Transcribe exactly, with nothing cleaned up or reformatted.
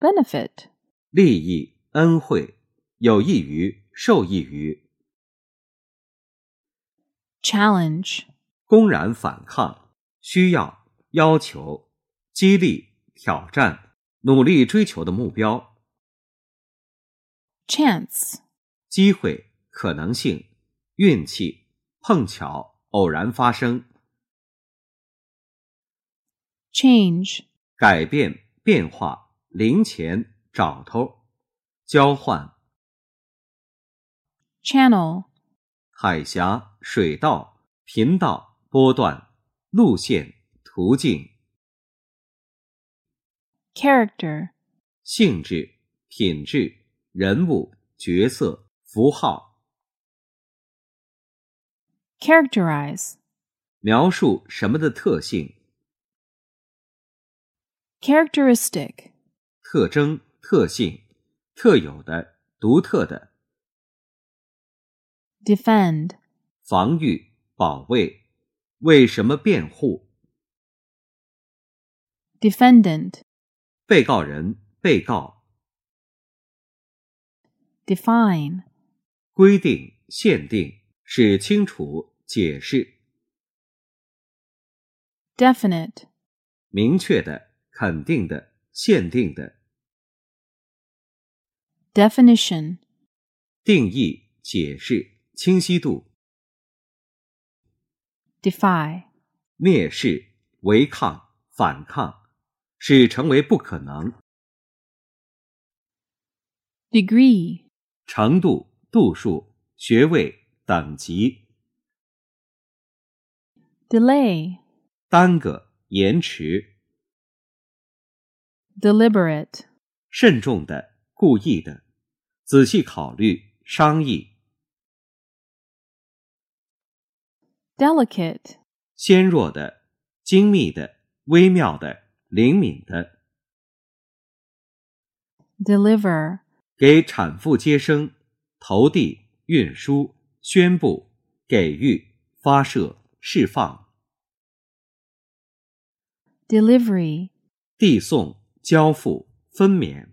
benefit, 利益、恩惠，有益于、受益于。 challenge, 公然反抗，需要、要求，激励、挑战，努力追求的目标。 chance, 机会、可能性、运气、碰巧、偶然发生。 change, 改变、变化、零钱、找头、交换。 channel, 海峡、水道、频道、波段、路线、途径。 character, 性质、品质、人物、角色、符号。 characterize, 描述什么的特性。 characteristic, 特征、特性，特有的、独特的。 defend, 防御、保卫，为什么辩护。 defendant, 被告人、被告。 define, 规定、限定，使清楚、解释。 definite, 明确的、肯定的、限定的。 definition, 定义、解释、清晰度。 defy, 蔑视、违抗、反抗，使成为不可能。 degree, 程度、度数、学位、等级。 delay, 耽搁、延迟。 deliberate, 慎重的、故意的，仔细考虑、商议。 delicate, 纤弱的、精密的、微妙的、灵敏的。 deliver, 给产妇接生、投递、运输、宣布、给予、发射、释放。 delivery, 递送、交付、分娩。